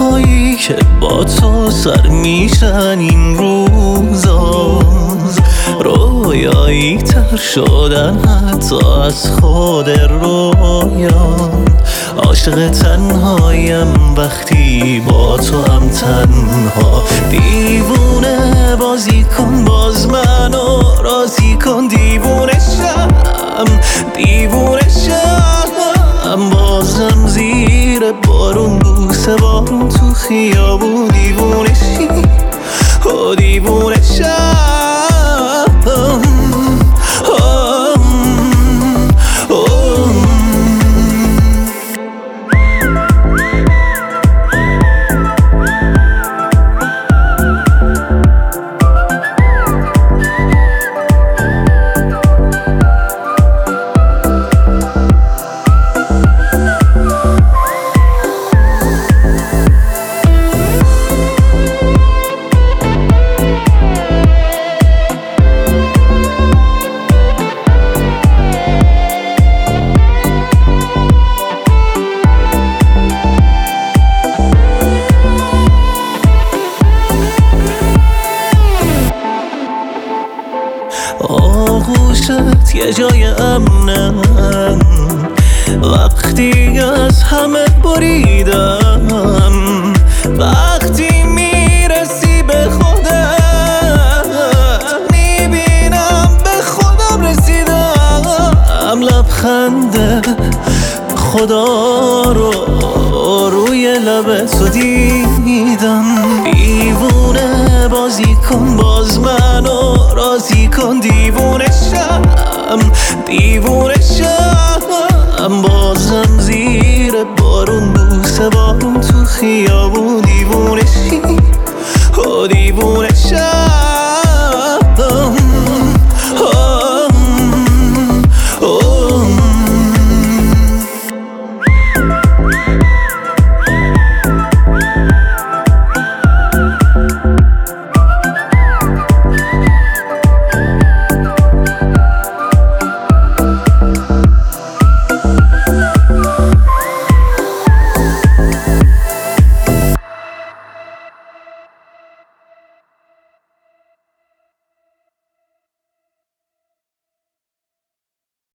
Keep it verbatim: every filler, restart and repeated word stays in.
هایی که با تو سر میشن این روزا رویایی تر شدن حتی از خود رویان. عاشق تنهایم وقتی با تو هم تنها. دیوونه بازی کن باز منو راضی کن. دیوونه شم دیوونه شم بازم زیر بارون بوسه بارون تو خیابون. دیوونه شی و دیوونه شم آغوشت یه جای امنم وقتی از همه بریدم. وقتی میرسی به خودت میبینم به خودم رسیدم. لبخند خدا رو روی لب تو دیدم. دیوونه بازی کن باز منو راضی کن. دیوونه شم دیوونه شم بازم زیر بارون بوسه بارون تو خیابون. دیوونه شی و دیوونه